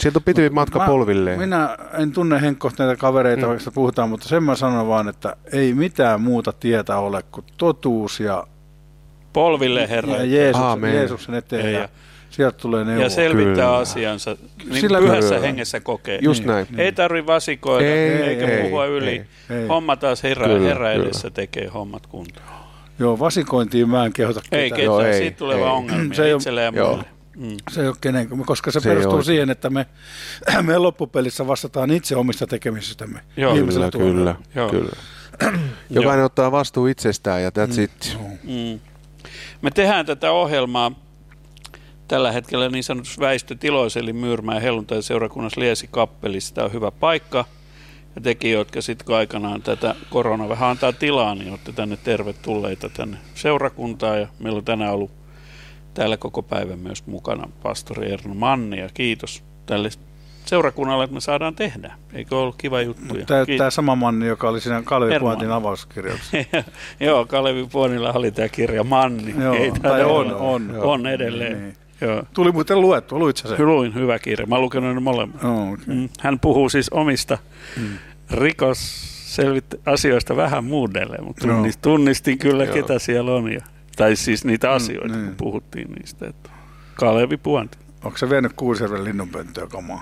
Sieltä on pitempi matka
mä,
polvilleen.
Minä en tunne Henkko näitä kavereita, mm. vaikka puhutaan, mutta sen mä sanon vaan, että ei mitään muuta tietä ole kuin totuus ja
polville Herra.
Ja Jeesuksen, Jeesuksen eteen. Ja, ja sieltä tulee neuvoa.
Ja selvittää kyllä. asiansa. Niin Sillä pyhässä kyllä. hengessä kokee.
Just näin.
Niin. Ei tarvitse vasikoida ei, eikä ei, puhua ei, yli. Ei, ei. Homma taas Herra, kyllä, herra edessä kyllä. tekee hommat kuntoon.
Joo, vasikointiin mä en kehota ketään.
Ei ketään, joo, ei, siitä tulee vaan ongelmia se itselle ja muille.
Mm. Se ei ole kenenkään, koska se, se perustuu siihen, että me, me loppupelissä vastataan itse omista tekemisistämme.
Joo, kyllä, kyllä, kyllä. Jokainen ottaa vastuu itsestään ja that's mm. it.
Mm. Me tehdään tätä ohjelmaa tällä hetkellä niin sanotussa väistötiloissa, eli Myyrmäen helluntai-seurakunnassa Liesi-kappelissa. Tämä on hyvä paikka. Ja tekin, jotka sitten aikanaan tätä korona vähän antaa tilaa, niin olette tänne tervetulleita tänne seurakuntaan. Ja meillä on tänään ollut täällä koko päivän myös mukana pastori Erno Manni. Ja kiitos tälle seurakunnalle, että me saadaan tehdä. Eikö ollut kiva juttu?
Tämä, tämä sama Manni, joka oli siinä Kalevi Puontin avauskirjassa.
Joo, Kalevi Puonilla oli tämä kirja Manni.
Joo,
Ei
tai on, on.
On edelleen.
Niin. Joo. Tuli muuten luettu, luitko sen?
Luin, hyvä kirja. Mä oon lukenut ne molemmat.
Oh, okay.
Hän puhuu siis omista mm. rikosasioista vähän muudelleen, mutta no. tunnistin kyllä, joo. ketä siellä on. Ja, tai siis niitä asioita, mm, kun puhuttiin niistä. Että Kalevi Puonti.
Onko se vienyt Kuusjärven linnunpönttöä kamaa?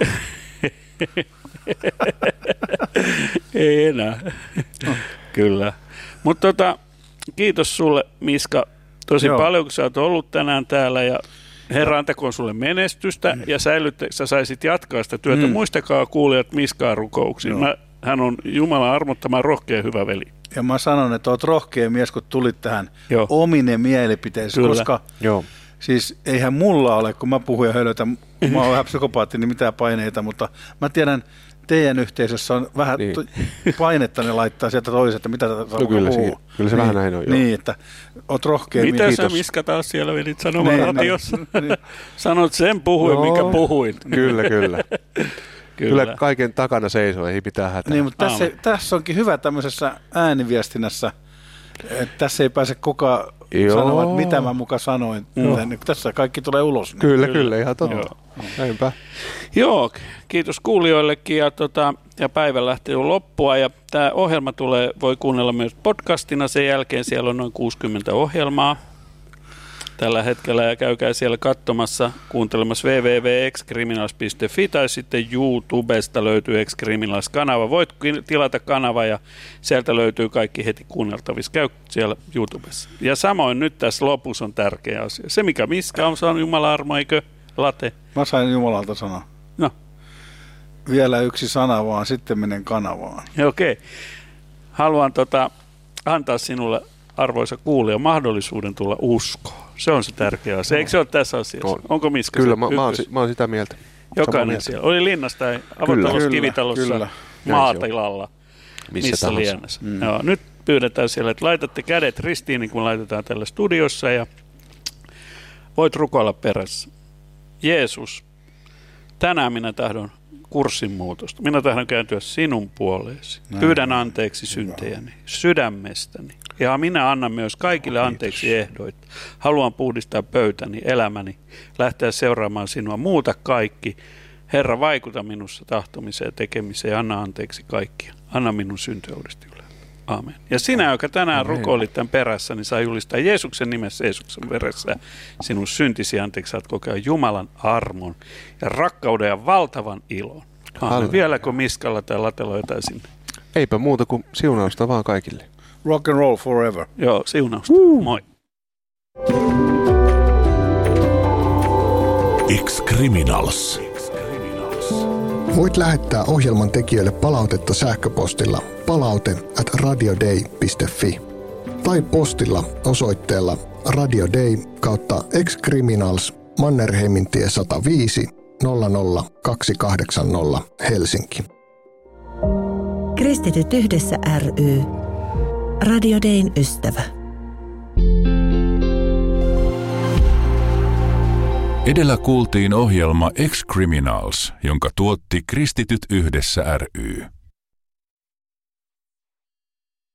Ei enää. No. Kyllä. Mutta tota, kiitos sulle, Miska, tosi joo. paljon, kun sä oot ollut tänään täällä ja Herra antakoon sulle menestystä mm. ja säilytte, sä saisit jatkaa sitä työtä. Mm. Muistakaa kuulijat Miskaa rukouksiin. Mä, hän on Jumalan armottama rohkea hyvä veli.
Ja mä sanon, että oot rohkea mies, kun tulit tähän joo. omine mielipiteisiin, koska joo. siis eihän mulla ole, kun mä puhun ja hölötän, mä oon vähän psykopaatti, niin mitään paineita, mutta mä tiedän, teidän yhteisössä on vähän niin. painetta, ne laittaa sieltä toiset, että mitä tätä no,
kyllä,
puhuu.
Kyllä se niin, vähän näin on. Joo.
Niin, että oot rohkea.
Mitä
mies.
sä Miska taas siellä vedit sanomaan niin, radiossa? Niin. Sanot sen puhuin, no, mikä puhuin.
Kyllä, kyllä. Kyllä. Kyllä kaiken takana seisoo, ei pitää hätää.
Niin, mutta tässä, tässä onkin hyvä tämmöisessä ääniviestinnässä, että tässä ei pääse kukaan sanomaan, että mitä mä muka sanoin. Niin, tässä kaikki tulee ulos. Niin.
Kyllä, kyllä, kyllä, ihan totta. Näinpä.
Joo, kiitos kuulijoillekin ja, tota, ja päivä lähtee jo loppua ja tämä ohjelma tulee, voi kuunnella myös podcastina, sen jälkeen siellä on noin kuusikymmentä ohjelmaa tällä hetkellä ja käykää siellä katsomassa, kuuntelemassa double-u double-u double-u piste ex criminals piste fi tai sitten YouTubesta löytyy Ex-Criminals-kanava. Voit tilata kanava ja sieltä löytyy kaikki heti kuunneltavissa. Käy siellä YouTubessa. Ja samoin nyt tässä lopussa on tärkeä asia. Se mikä Miska on saanut Jumalan armo, eikö late?
Mä sain Jumalalta sana.
No.
Vielä yksi sana vaan, sitten menen kanavaan.
Okei. Okay. Haluan tota, antaa sinulle, arvoisa kuulija, mahdollisuuden tulla uskoon. Se on se tärkeä asia. Eikö se ole tässä asiassa? On. Onko Miska?
Kyllä, mä, mä, oon, mä oon sitä mieltä.
Jokainen siellä. Oli linnassa tai avotalossa, kivitalossa, kyllä. maatilalla, missä, missä lienessä. Mm. Joo, nyt pyydetään siellä, että laitatte kädet ristiin, niin kuin laitetaan tällä studiossa, ja voit rukoilla perässä. Jeesus, tänään minä tahdon kurssin muutosta. Minä tahdon kääntyä sinun puoleesi. Näin. Pyydän anteeksi syntejäni, sydämestäni. Ja minä annan myös kaikille anteeksi ehdoit. Haluan puhdistaa pöytäni, elämäni, lähteä seuraamaan sinua. Muuta kaikki. Herra, vaikuta minussa tahtomiseen ja tekemiseen ja anna anteeksi kaikkia. Anna minun syntyydesti yle. Aamen. Ja sinä, joka tänään Amen. rukoilit tämän perässä, niin saa julistaa Jeesuksen nimessä, Jeesuksen veressä. Sinun syntisi anteeksi saat kokea Jumalan armon ja rakkauden ja valtavan ilon. Aamen. Vieläkö Miskalla tai Latella jotain sinne?
Eipä muuta kuin siunausta vaan kaikille.
Rock and roll forever.
Joo, siunausta. Uh. Moi.
Ex-Criminals.
Voit lähettää ohjelman tekijöille palautetta sähköpostilla palaute at radiodei piste fi tai postilla osoitteella radiodei kautta Ex-Criminals Mannerheimintie sata viisi nolla nolla kaksi kahdeksan nolla Helsinki.
Kristityt yhdessä ry. Radio Dayn ystävä.
Edellä kuultiin ohjelma Ex-Criminals, jonka tuotti Kristityt yhdessä ry.